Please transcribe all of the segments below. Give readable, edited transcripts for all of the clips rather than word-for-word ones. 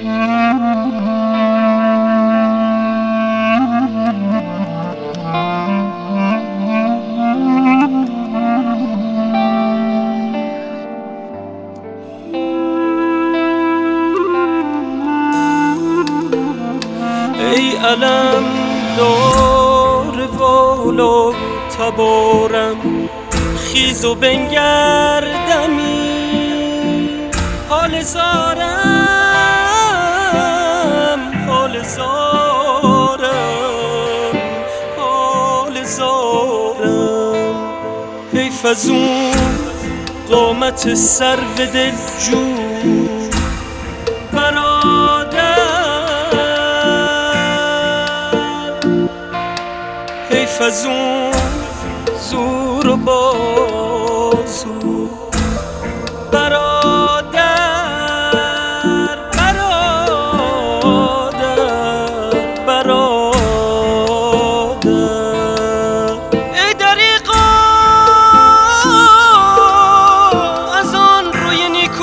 ای علم دار والا تبارم، خیز و بنگردمی حال زارم، حال زارم، حال زارم. حیف از اون قامت سر و دل جو برادر، حیف از اون زور و بازو برادر، برادر، برادر. ای دریغا از آن روی نیکو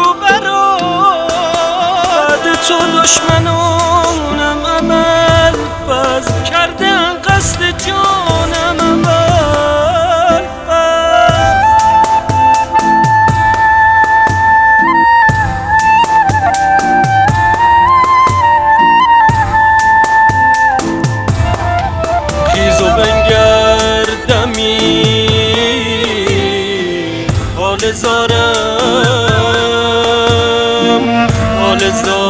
برادر، تو دشمنانم عمل فز کردن قصد جانم عمل فز. خیز و بنگردمی حال زارم، حال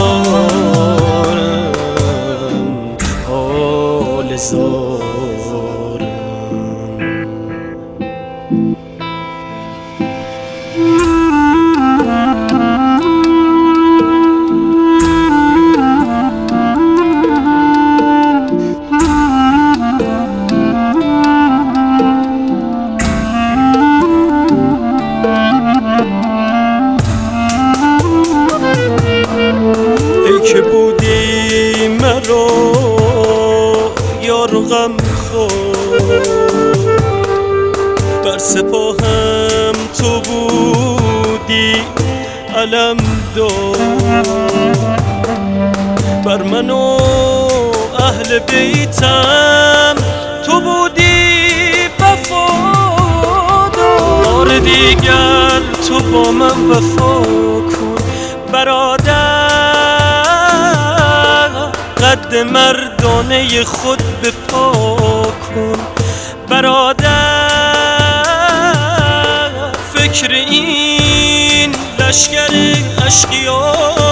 زارم، حال زارم. ای که بودی مرا یار و غم خور، بر سپاهم تو بودی علم دار، بر من و اهل بیتم تو بودی وفادار. دیگر تو با من وفا کن برادر، قد مردانه خود به پا کن برادر. فکر این لشکر اشقیا